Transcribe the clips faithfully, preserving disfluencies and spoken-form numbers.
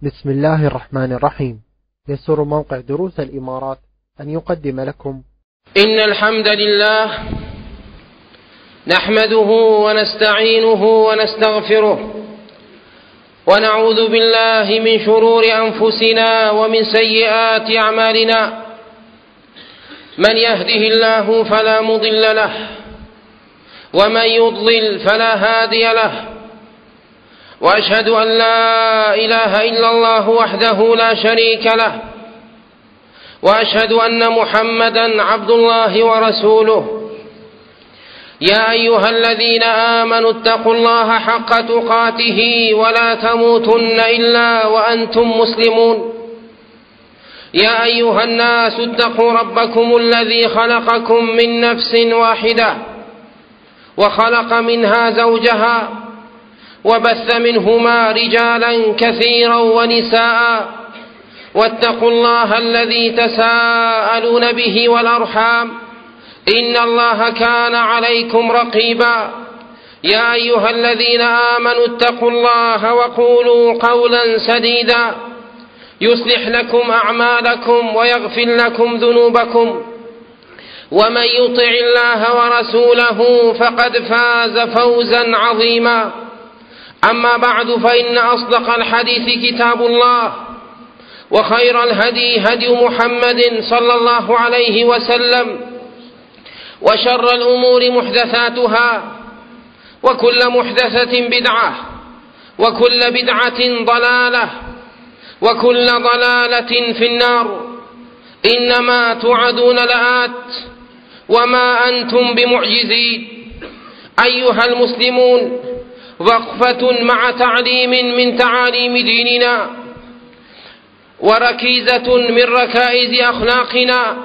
بسم الله الرحمن الرحيم. يسر موقع دروس الإمارات أن يقدم لكم إن الحمد لله نحمده ونستعينه ونستغفره ونعوذ بالله من شرور أنفسنا ومن سيئات أعمالنا. من يهده الله فلا مضل له ومن يضلل فلا هادي له، وأشهد أن لا إله إلا الله وحده لا شريك له، وأشهد أن محمدا عبد الله ورسوله. يا أيها الذين آمنوا اتقوا الله حق تقاته ولا تموتن إلا وأنتم مسلمون. يا أيها الناس اتقوا ربكم الذي خلقكم من نفس واحدة وخلق منها زوجها وبث منهما رجالا كثيرا ونساء، واتقوا الله الذي تساءلون به والأرحام إن الله كان عليكم رقيبا. يا أيها الذين آمنوا اتقوا الله وقولوا قولا سديدا يصلح لكم أعمالكم ويغفر لكم ذنوبكم، ومن يطع الله ورسوله فقد فاز فوزا عظيما. أما بعد، فإن أصدق الحديث كتاب الله، وخير الهدي هدي محمد صلى الله عليه وسلم، وشر الأمور محدثاتها، وكل محدثة بدعة، وكل بدعة ضلالة، وكل ضلالة في النار. إنما توعدون لآت وما أنتم بمعجزين. أيها المسلمون، وقفة مع تعليم من تعاليم ديننا وركيزة من ركائز أخلاقنا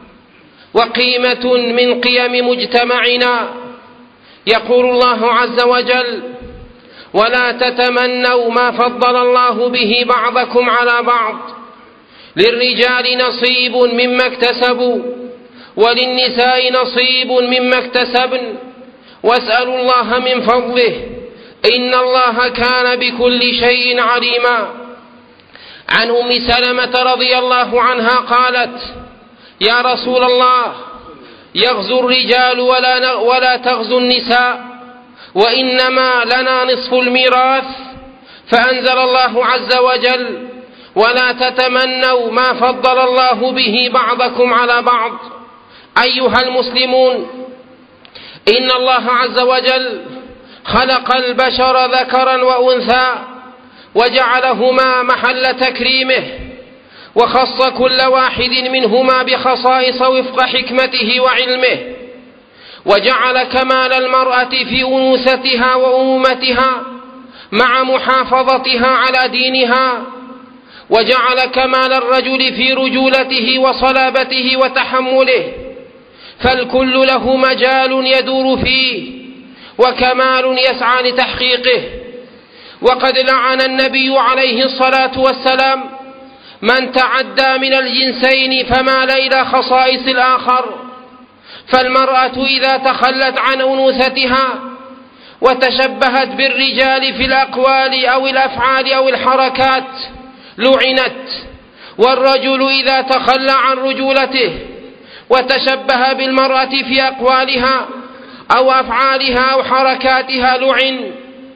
وقيمة من قيم مجتمعنا. يقول الله عز وجل: ولا تتمنوا ما فضل الله به بعضكم على بعض، للرجال نصيب مما اكتسبوا وللنساء نصيب مما اكتسبن واسألوا الله من فضله إن الله كان بكل شيء عليما. عن أم سلمة رضي الله عنها قالت: يا رسول الله، يغزو الرجال ولا, ولا تغزو النساء، وإنما لنا نصف الميراث. فأنزل الله عز وجل: ولا تتمنوا ما فضل الله به بعضكم على بعض. أيها المسلمون، إن الله عز وجل خلق البشر ذكرا وأنثى وجعلهما محل تكريمه، وخص كل واحد منهما بخصائص وفق حكمته وعلمه، وجعل كمال المرأة في أنوثتها وأمومتها مع محافظتها على دينها، وجعل كمال الرجل في رجولته وصلابته وتحمله، فالكل له مجال يدور فيه وكمال يسعى لتحقيقه. وقد لعن النبي عليه الصلاة والسلام من تعدى من الجنسين فمال إلى خصائص الآخر. فالمرأة إذا تخلت عن أنوثتها وتشبهت بالرجال في الأقوال أو الأفعال أو الحركات لعنت، والرجل إذا تخلى عن رجولته وتشبه بالمرأة في أقوالها أو أفعالها أو حركاتها لعن.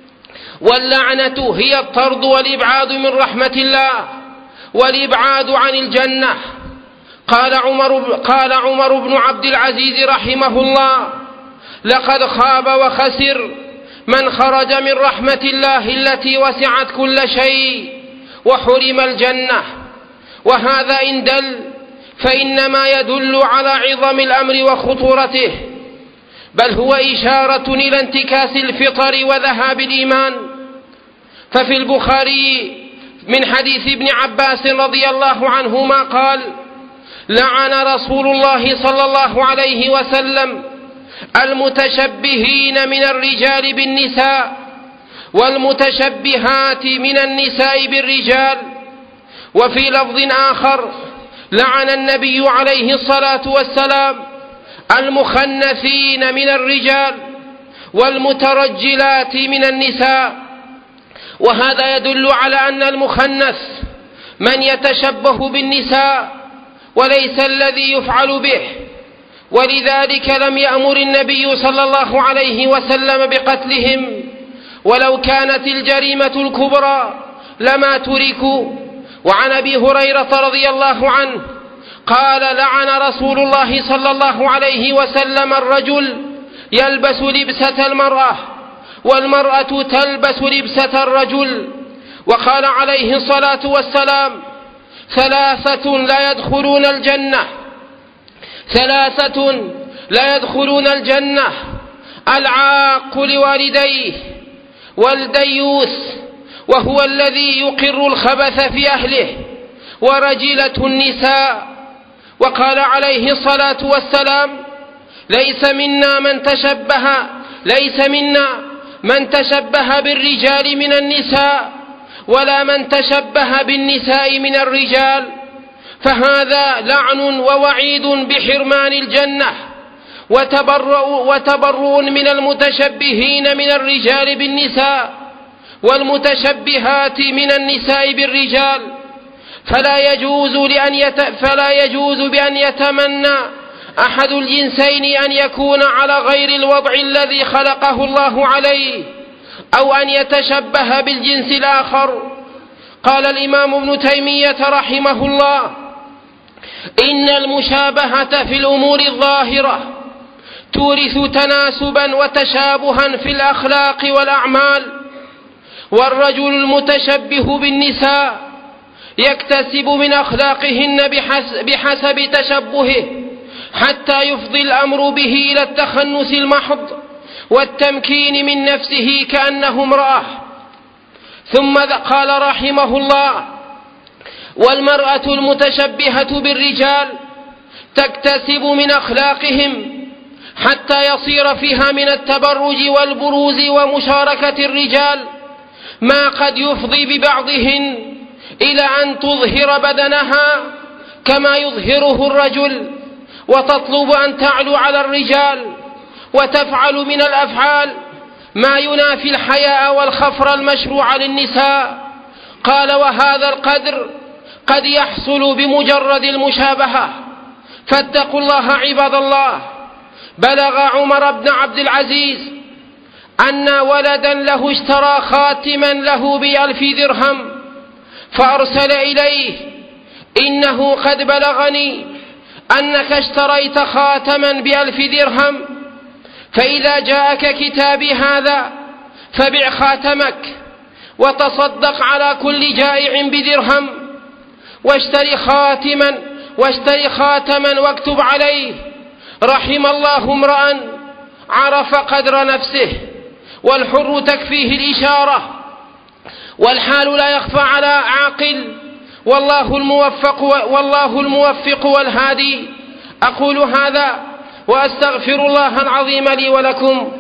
واللعنة هي الطرد والإبعاد من رحمة الله والإبعاد عن الجنة. قال عمر, قال عمر بن عبد العزيز رحمه الله: لقد خاب وخسر من خرج من رحمة الله التي وسعت كل شيء وحرم الجنة. وهذا إن دل فإنما يدل على عظم الأمر وخطورته، بل هو إشارة إلى انتكاس الفطر وذهاب الإيمان. ففي البخاري من حديث ابن عباس رضي الله عنهما قال: لعن رسول الله صلى الله عليه وسلم المتشبهين من الرجال بالنساء والمتشبهات من النساء بالرجال. وفي لفظ آخر: لعن النبي عليه الصلاة والسلام المخنثين من الرجال والمترجلات من النساء. وهذا يدل على أن المخنث من يتشبه بالنساء وليس الذي يفعل به، ولذلك لم يأمر النبي صلى الله عليه وسلم بقتلهم، ولو كانت الجريمة الكبرى لما تركوا. وعن أبي هريرة رضي الله عنه قال: لعن رسول الله صلى الله عليه وسلم الرجل يلبس لبسة المرأة والمرأة تلبس لبسة الرجل. وقال عليه الصلاة والسلام: ثلاثة لا يدخلون الجنة ثلاثة لا يدخلون الجنة العاق لوالديه والديوث وهو الذي يقر الخبث في أهله ورجلة النساء. وقال عليه الصلاة والسلام: ليس منا من تشبه ليس منا من تشبه بالرجال من النساء ولا من تشبه بالنساء من الرجال، فهذا لعن ووعيد بحرمان الجنة وتبرؤ, وتبرؤ من المتشبهين من الرجال بالنساء والمتشبهات من النساء بالرجال. فلا يجوز, لأن يت... فلا يجوز بأن يتمنى أحد الجنسين أن يكون على غير الوضع الذي خلقه الله عليه أو أن يتشبه بالجنس الآخر. قال الإمام ابن تيمية رحمه الله: إن المشابهة في الأمور الظاهرة تورث تناسبا وتشابها في الأخلاق والأعمال، والرجل المتشبه بالنساء يكتسب من أخلاقهن بحسب تشبهه حتى يفضي الأمر به إلى التخنث المحض والتمكين من نفسه كأنه امرأة. ثم قال رحمه الله: والمرأة المتشبهة بالرجال تكتسب من أخلاقهم حتى يصير فيها من التبرج والبروز ومشاركة الرجال ما قد يفضي ببعضهن إلى أن تظهر بدنها كما يظهره الرجل، وتطلب أن تعلو على الرجال وتفعل من الأفعال ما ينافي الحياء والخفر المشروع للنساء. قال: وهذا القدر قد يحصل بمجرد المشابهة، فاتقوا الله عباد الله. بلغ عمر بن عبد العزيز أن ولدا له اشترى خاتما له بألف درهم، فأرسل إليه: إنه قد بلغني أنك اشتريت خاتما بألف درهم، فإذا جاءك كتابي هذا فبع خاتمك وتصدق على كل جائع بدرهم، واشتري خاتما واشتري خاتما واكتب عليه: رحم الله امرأ عرف قدر نفسه، والحر تكفيه الإشارة، والحال لا يخفى على عاقل، والله الموفق والله الموفق والهادي. أقول هذا وأستغفر الله العظيم لي ولكم.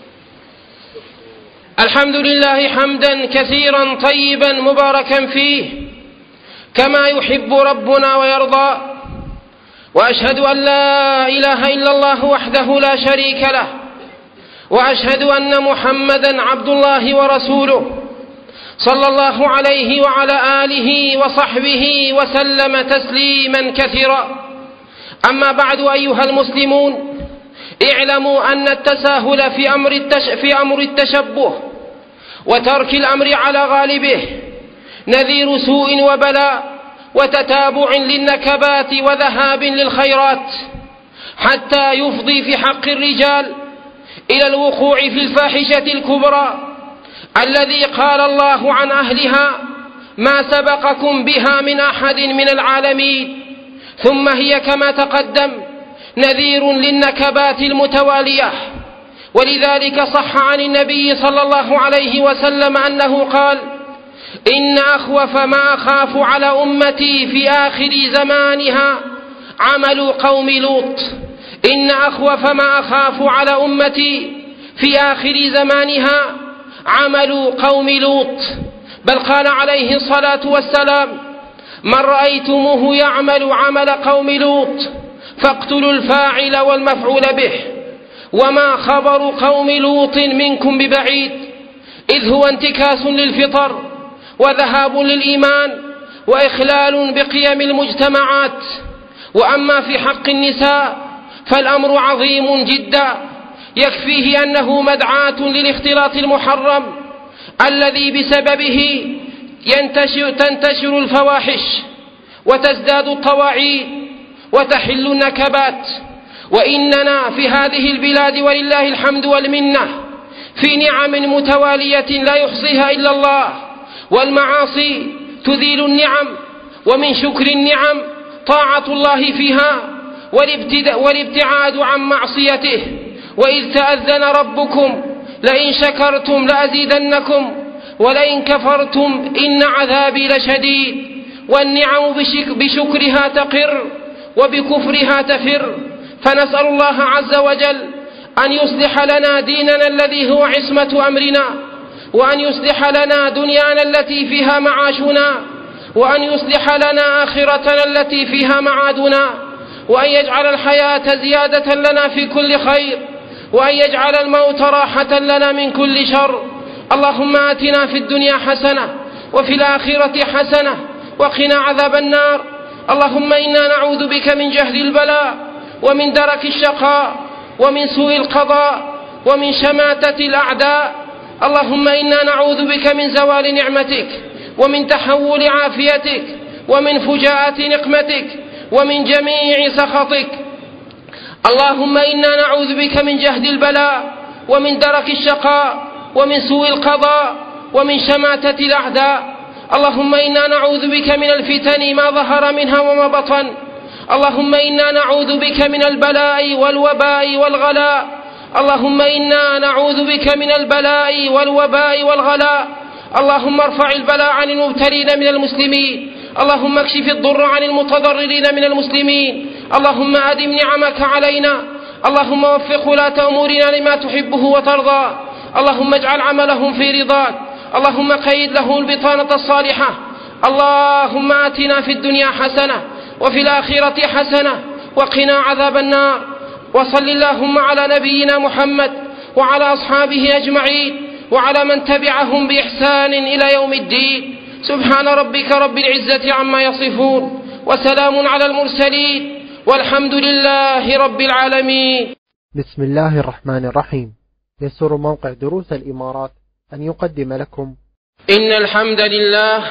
الحمد لله حمدا كثيرا طيبا مباركا فيه كما يحب ربنا ويرضى، وأشهد أن لا إله إلا الله وحده لا شريك له، وأشهد أن محمدا عبد الله ورسوله صلى الله عليه وعلى آله وصحبه وسلم تسليما كثيرا. أما بعد، أيها المسلمون، اعلموا أن التساهل في أمر, التش... في أمر التشبه وترك الأمر على غالبه نذير سوء وبلاء وتتابع للنكبات وذهاب للخيرات، حتى يفضي في حق الرجال إلى الوقوع في الفاحشة الكبرى الذي قال الله عن أهلها: ما سبقكم بها من أحد من العالمين. ثم هي كما تقدم نذير للنكبات المتوالية، ولذلك صح عن النبي صلى الله عليه وسلم أنه قال: إن أخوف ما أخاف على أمتي في آخر زمانها عمل قوم لوط. إن أخوف ما أخاف على أمتي في آخر زمانها عمل قوم لوط. بل قال عليه الصلاة والسلام: من رأيتموه يعمل عمل قوم لوط فاقتلوا الفاعل والمفعول به، وما خبر قوم لوط منكم ببعيد، إذ هو انتكاس للفطر وذهاب للإيمان وإخلال بقيم المجتمعات. وأما في حق النساء فالأمر عظيم جدا، يكفيه أنه مدعاة للاختلاط المحرم الذي بسببه ينتشر تنتشر الفواحش وتزداد الطواعين وتحل النكبات. وإننا في هذه البلاد ولله الحمد والمنة في نعم متوالية لا يحصيها إلا الله، والمعاصي تذيل النعم، ومن شكر النعم طاعة الله فيها والابتعاد عن معصيته. وإذ تأذن ربكم لئن شكرتم لأزيدنكم ولئن كفرتم إن عذابي لشديد. والنعم بشكرها تقر وبكفرها تفر، فنسأل الله عز وجل أن يصلح لنا ديننا الذي هو عصمة أمرنا، وأن يصلح لنا دنيانا التي فيها معاشنا، وأن يصلح لنا آخرتنا التي فيها معادنا، وأن يجعل الحياة زيادة لنا في كل خير، وأن يجعل الموت راحة لنا من كل شر. اللهم آتنا في الدنيا حسنة وفي الآخرة حسنة وقنا عذاب النار. اللهم إنا نعوذ بك من جهد البلاء ومن درك الشقاء ومن سوء القضاء ومن شماتة الأعداء. اللهم إنا نعوذ بك من زوال نعمتك ومن تحول عافيتك ومن فجاءة نقمتك ومن جميع سخطك. اللهم إنا نعوذ بك من جهد البلاء ومن درك الشقاء ومن سوء القضاء ومن شماتة الأعداء. اللهم إنا نعوذ بك من الفتن ما ظهر منها وما بطن. اللهم إنا نعوذ بك من البلاء والوباء والغلاء. اللهم إنا نعوذ بك من البلاء والوباء والغلاء. اللهم ارفع البلاء عن المبتلين من المسلمين. اللهم اكشف الضر عن المتضررين من المسلمين. اللهم أدم نعمك علينا. اللهم وفق ولاة أمورنا لما تحبه وترضى. اللهم اجعل عملهم في رضاك. اللهم قيد لهم البطانة الصالحة. اللهم آتنا في الدنيا حسنة وفي الآخرة حسنة وقنا عذاب النار. وصل اللهم على نبينا محمد وعلى أصحابه أجمعين وعلى من تبعهم بإحسان إلى يوم الدين. سبحان ربك رب العزة عما يصفون وسلام على المرسلين والحمد لله رب العالمين. بسم الله الرحمن الرحيم. يسر موقع دروس الإمارات أن يقدم لكم إن الحمد لله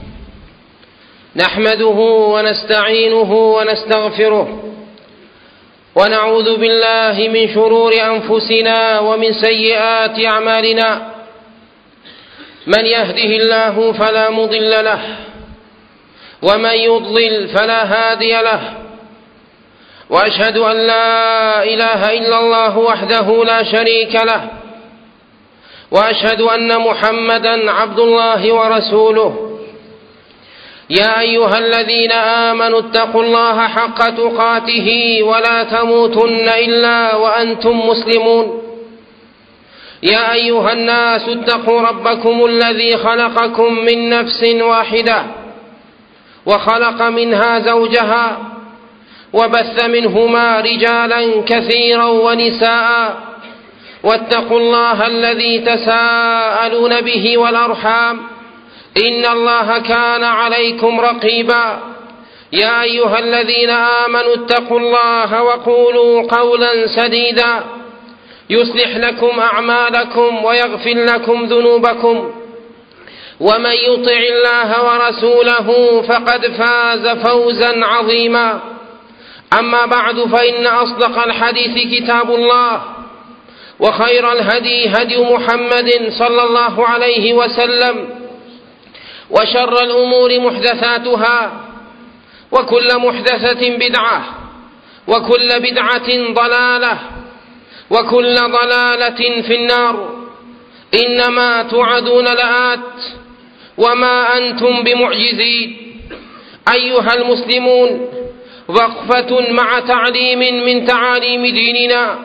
نحمده ونستعينه ونستغفره ونعوذ بالله من شرور أنفسنا ومن سيئات أعمالنا. من يهده الله فلا مضل له ومن يضلل فلا هادي له. وأشهد أن لا إله إلا الله وحده لا شريك له، وأشهد أن محمدا عبد الله ورسوله. يا أيها الذين آمنوا اتقوا الله حق تقاته ولا تموتن إلا وأنتم مسلمون. يا أيها الناس اتقوا ربكم الذي خلقكم من نفس واحدة وخلق منها زوجها وبث منهما رجالا كثيرا ونساء. واتقوا الله الذي تساءلون به والأرحام إن الله كان عليكم رقيبا. يا أيها الذين آمنوا اتقوا الله وقولوا قولا سديدا يصلح لكم أعمالكم ويغفر لكم ذنوبكم، ومن يطع الله ورسوله فقد فاز فوزا عظيما. أما بعد، فإن أصدق الحديث كتاب الله، وخير الهدي هدي محمد صلى الله عليه وسلم، وشر الأمور محدثاتها، وكل محدثة بدعة، وكل بدعة ضلالة، وكل ضلالة في النار. إنما توعدون لآت وما أنتم بمعجزين. أيها المسلمون، وقفة مع تعليم من تعاليم ديننا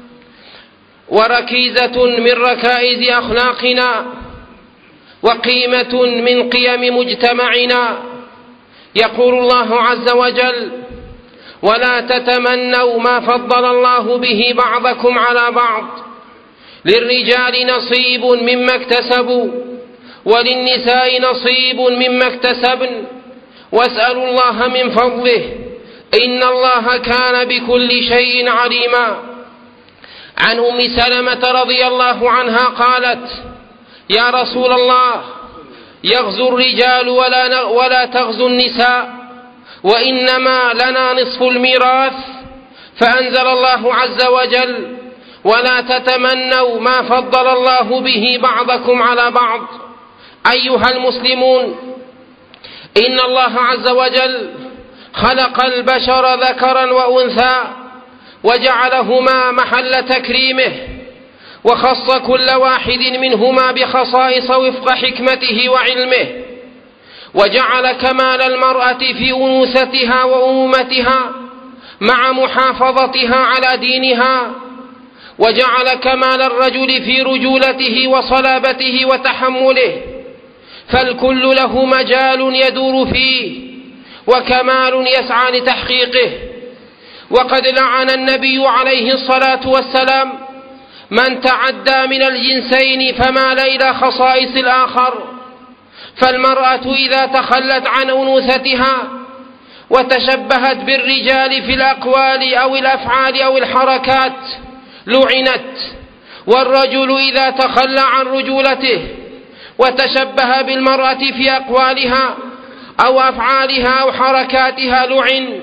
وركيزة من ركائز أخلاقنا وقيمة من قيم مجتمعنا. يقول الله عز وجل: ولا تتمنوا ما فضل الله به بعضكم على بعض للرجال نصيب مما اكتسبوا وللنساء نصيب مما اكتسبن واسألوا الله من فضله إن الله كان بكل شيء عليما. عن أم سلمة رضي الله عنها قالت: يا رسول الله، يغزو الرجال ولا, ولا تغزو النساء، وإنما لنا نصف الميراث. فأنزل الله عز وجل: ولا تتمنوا ما فضل الله به بعضكم على بعض. أيها المسلمون، إن الله عز وجل خلق البشر ذكرا وأنثى وجعلهما محل تكريمه، وخص كل واحد منهما بخصائص وفق حكمته وعلمه، وجعل كمال المرأة في أنوثتها وأمومتها مع محافظتها على دينها، وجعل كمال الرجل في رجولته وصلابته وتحمله، فالكل له مجال يدور فيه وكمال يسعى لتحقيقه. وقد لعن النبي عليه الصلاة والسلام من تعدى من الجنسين فمال إلى خصائص الآخر. فالمرأة إذا تخلت عن أنوثتها وتشبهت بالرجال في الأقوال أو الأفعال أو الحركات لعنت، والرجل إذا تخلى عن رجولته وتشبه بالمرأة في أقوالها أو أفعالها أو حركاتها لعن.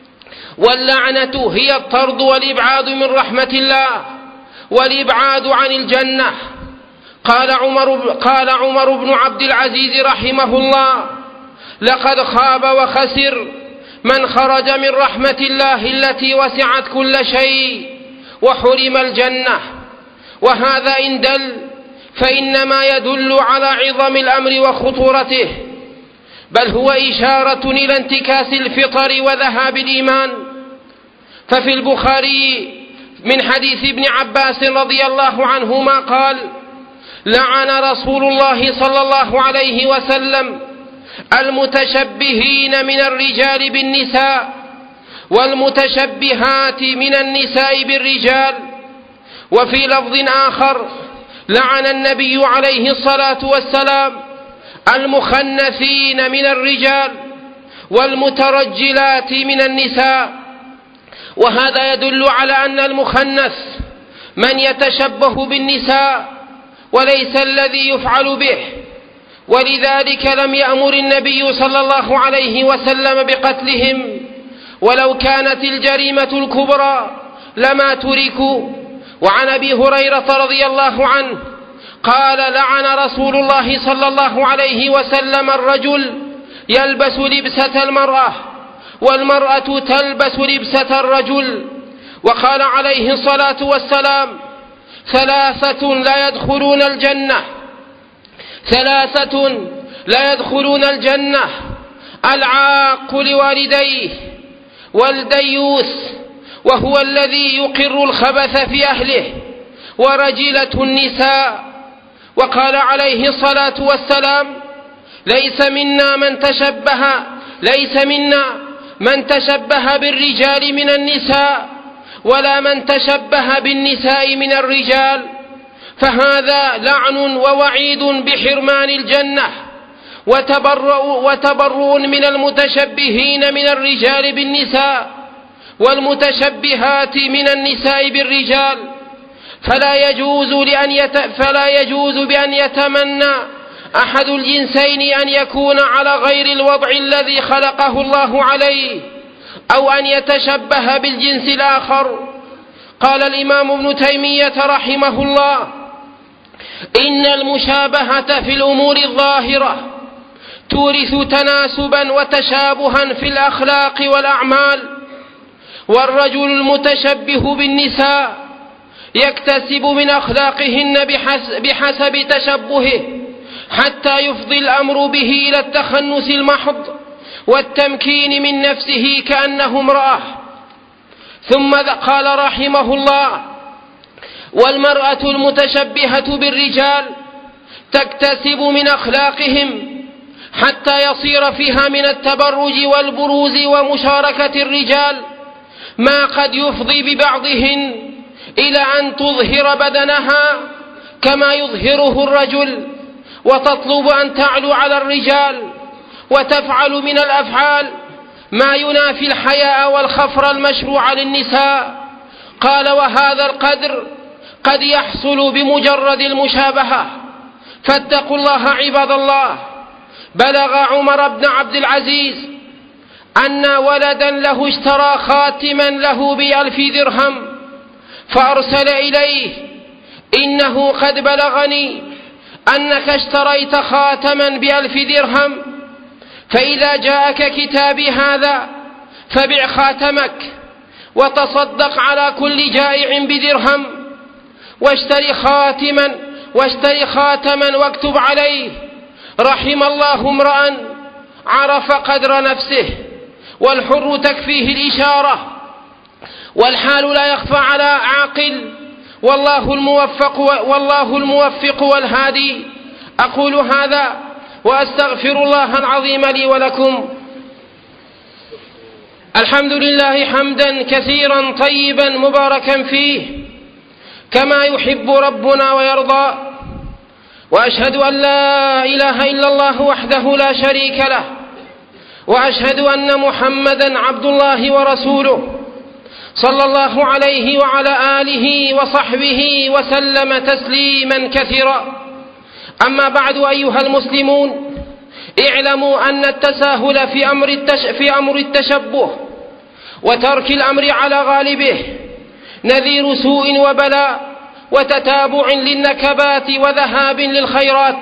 واللعنة هي الطرد والإبعاد من رحمة الله والإبعاد عن الجنة. قال عمر, قال عمر بن عبد العزيز رحمه الله: لقد خاب وخسر من خرج من رحمة الله التي وسعت كل شيء وحرم الجنة. وهذا إن دل فإنما يدل على عظم الأمر وخطورته، بل هو إشارة إلى انتكاس الفطر وذهاب الإيمان. ففي البخاري من حديث ابن عباس رضي الله عنهما قال: لعن رسول الله صلى الله عليه وسلم المتشبهين من الرجال بالنساء والمتشبهات من النساء بالرجال. وفي لفظ آخر: لعن النبي عليه الصلاة والسلام المخنثين من الرجال والمترجلات من النساء. وهذا يدل على أن المخنث من يتشبه بالنساء وليس الذي يفعل به، ولذلك لم يأمر النبي صلى الله عليه وسلم بقتلهم، ولو كانت الجريمة الكبرى لما تركوا. وعن أبي هريرة رضي الله عنه قال: لعن رسول الله صلى الله عليه وسلم الرجل يلبس لبسة المرأة والمرأة تلبس لبسة الرجل. وقال عليه الصلاة والسلام: ثلاثة لا يدخلون الجنة ثلاثة لا يدخلون الجنة العاق لوالديه والديوث وهو الذي يقر الخبث في أهله ورجلة النساء. وقال عليه الصلاة والسلام: ليس منا من تشبه ليس منا من تشبه بالرجال من النساء ولا من تشبه بالنساء من الرجال. فهذا لعن ووعيد بحرمان الجنة وتبرؤ, وتبرؤ من المتشبهين من الرجال بالنساء والمتشبهات من النساء بالرجال. فلا يجوز, لأن يت... فلا يجوز بأن يتمنى أحد الجنسين أن يكون على غير الوضع الذي خلقه الله عليه أو أن يتشبه بالجنس الآخر. قال الإمام ابن تيمية رحمه الله: إن المشابهة في الأمور الظاهرة تورث تناسبا وتشابها في الأخلاق والأعمال، والرجل المتشبه بالنساء يكتسب من أخلاقهن بحسب تشبهه حتى يفضي الأمر به إلى التخنث المحض والتمكين من نفسه كأنه امرأة. ثم قال رحمه الله: والمرأة المتشبهة بالرجال تكتسب من أخلاقهم حتى يصير فيها من التبرج والبروز ومشاركة الرجال ما قد يفضي ببعضهن إلى أن تظهر بدنها كما يظهره الرجل، وتطلب أن تعلو على الرجال وتفعل من الأفعال ما ينافي الحياء والخفر المشروع للنساء. قال: وهذا القدر قد يحصل بمجرد المشابهة، فاتقوا الله عباد الله. بلغ عمر بن عبد العزيز أن ولدا له اشترى خاتما له بألف درهم، فأرسل إليه: إنه قد بلغني أنك اشتريت خاتما بألف درهم، فإذا جاءك كتابي هذا فبع خاتمك وتصدق على كل جائع بدرهم، واشتري خاتما واشتري خاتما واكتب عليه: رحم الله امرأ عرف قدر نفسه، والحر تكفيه الإشارة، والحال لا يخفى على عاقل، والله الموفق والله الموفق والهادي. أقول هذا وأستغفر الله العظيم لي ولكم. الحمد لله حمدا كثيرا طيبا مباركا فيه كما يحب ربنا ويرضى، وأشهد أن لا إله إلا الله وحده لا شريك له، وأشهد أن محمدا عبد الله ورسوله صلى الله عليه وعلى آله وصحبه وسلم تسليما كثيرا. أما بعد، أيها المسلمون، اعلموا أن التساهل في أمر, التش... في أمر التشبه وترك الأمر على غالبه نذير سوء وبلاء وتتابع للنكبات وذهاب للخيرات،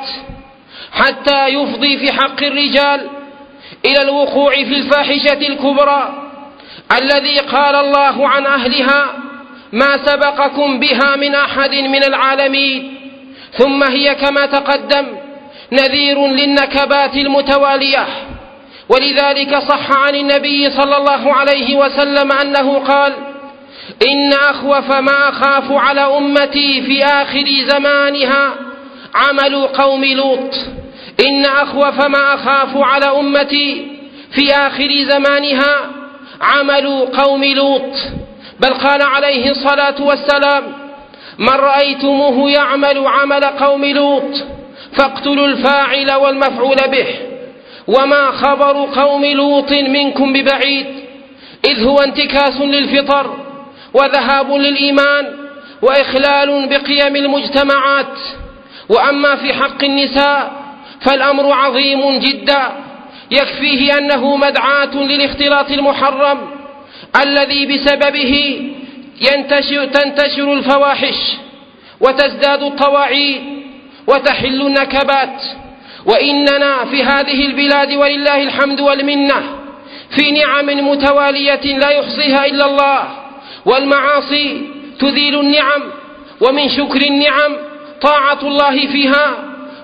حتى يفضي في حق الرجال إلى الوقوع في الفاحشة الكبرى الذي قال الله عن أهلها: ما سبقكم بها من أحد من العالمين. ثم هي كما تقدم نذير للنكبات المتوالية، ولذلك صح عن النبي صلى الله عليه وسلم أنه قال: إن أخوف ما أخاف على أمتي في آخر زمانها عمل قوم لوط. إن أخوف ما أخاف على أمتي في آخر زمانها عمل قوم لوط. بل قال عليه الصلاة والسلام: من رأيتموه يعمل عمل قوم لوط فاقتلوا الفاعل والمفعول به، وما خبر قوم لوط منكم ببعيد، إذ هو انتكاس للفطر وذهاب للإيمان وإخلال بقيم المجتمعات. وأما في حق النساء فالأمر عظيم جدا، يكفيه أنه مدعاة للاختلاط المحرم الذي بسببه ينتشر تنتشر الفواحش وتزداد الطواعين وتحل النكبات. وإننا في هذه البلاد ولله الحمد والمنة في نعم متوالية لا يحصيها إلا الله، والمعاصي تذيل النعم، ومن شكر النعم طاعة الله فيها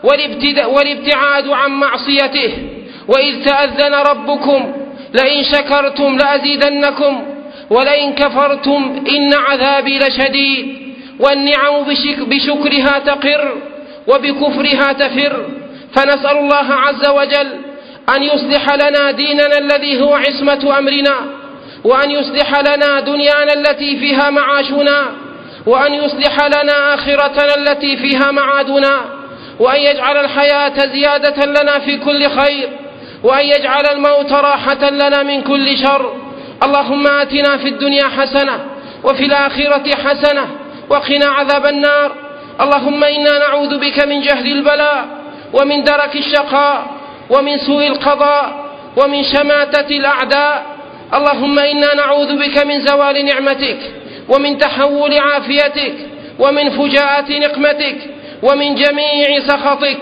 والابتعاد عن معصيته. وإذ تأذن ربكم لئن شكرتم لأزيدنكم ولئن كفرتم إن عذابي لشديد. والنعم بشكرها تقر وبكفرها تفر، فنسأل الله عز وجل أن يصلح لنا ديننا الذي هو عصمة أمرنا، وأن يصلح لنا دنيانا التي فيها معاشنا، وأن يصلح لنا آخرتنا التي فيها معادنا، وأن يجعل الحياة زيادة لنا في كل خير، وأن يجعل الموت راحة لنا من كل شر. اللهم آتنا في الدنيا حسنة وفي الآخرة حسنة وقنا عذاب النار. اللهم إنا نعوذ بك من جهد البلاء ومن درك الشقاء ومن سوء القضاء ومن شماتة الأعداء. اللهم إنا نعوذ بك من زوال نعمتك ومن تحول عافيتك ومن فجاءة نقمتك ومن جميع سخطك.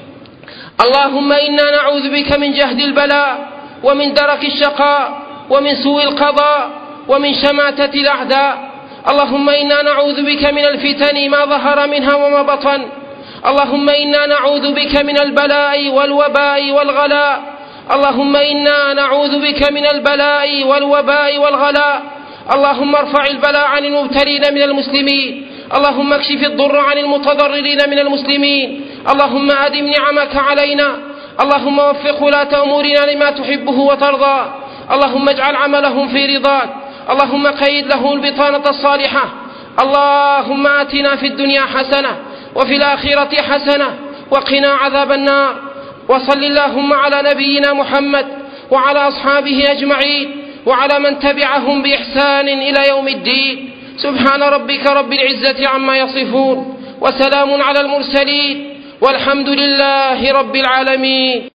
اللهم إنا نعوذ بك من جهد البلاء ومن درك الشقاء ومن سوء القضاء ومن شماتة الأعداء. اللهم إنا نعوذ بك من الفتن ما ظهر منها وما بطن. اللهم إنا نعوذ بك من البلاء والوباء والغلاء. اللهم إنا نعوذ بك من البلاء والوباء والغلاء. اللهم ارفع البلاء عن المبتلين من المسلمين. اللهم اكشف الضر عن المتضررين من المسلمين. اللهم أدم نعمك علينا. اللهم وفق ولاة أمورنا لما تحبه وترضى. اللهم اجعل عملهم في رضاك. اللهم قيد له البطانة الصالحة. اللهم آتنا في الدنيا حسنة وفي الآخرة حسنة وقنا عذاب النار. وصل اللهم على نبينا محمد وعلى أصحابه أجمعين وعلى من تبعهم بإحسان إلى يوم الدين. سبحان ربك رب العزة عما يصفون وسلام على المرسلين والحمد لله رب العالمين.